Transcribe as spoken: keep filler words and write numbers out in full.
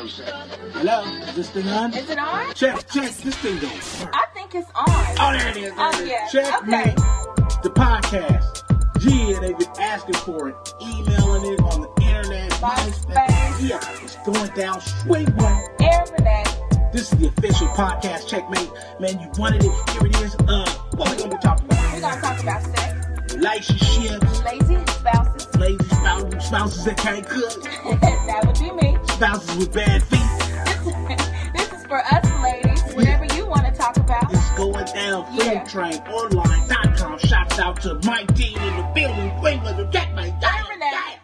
Hello? Is this thing on? Is it on? Check, check. This thing don't work. I think it's on. Oh, there it is. There Oh, it is. yeah. Checkmate. Okay. The podcast. Yeah, they've been asking for it, emailing it on the internet, MySpace. Yeah, it's going down straight one. Every day. This is the official podcast, Checkmate. Man, you wanted it. Here it is. Uh, what we gonna be talking about? We're going to talk about sex, Relationships, lazy spouses. lazy spouses, spouses that can't cook, That would be me. spouses with bad feet. This is for us ladies. Whatever you want to talk about. It's going down. Yeah. food train online dot com. Shouts out to Mike D in the building. Queen was a Checkmate. Every day.